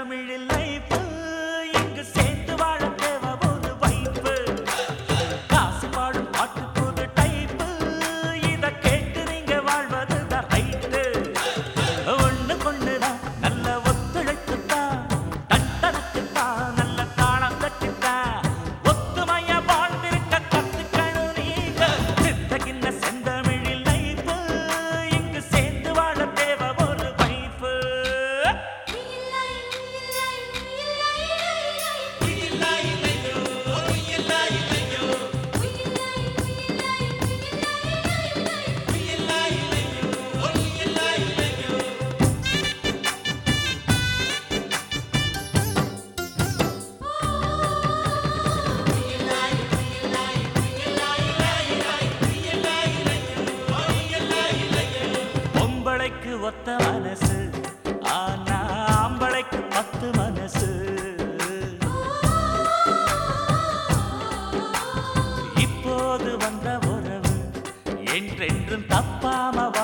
செந்தமிழில் லைஃப் இங்கு சேர்ந்து வாழ தேவை ஒரு வைப்பு காசு பாடும் பாட்டு புது டைப்பு இத கேட்டு நீங்க வாழ்வது தான் ரைட்டு ஒண்ணு கொண்டுதான் நல்ல ஒத்துழைப்புத்தான் தட்டனுக்குத்தான் நல்ல தாளம் தட்டித்தான் ஒத்துமையா வாழ்ந்திருக்க கத்துக்கணும் நீங்க சித்தகின்ன செந்தமிழில் லைஃப் இங்கு சேர்ந்து வாழ தேவை ஒரு வைப்பு பொம்பளைக்கு ஒத்த மனசு ஆனா ஆம்பளைக்கு 10 மனசு இப்போது வந்த உறவு என்றென்றும் தப்பாம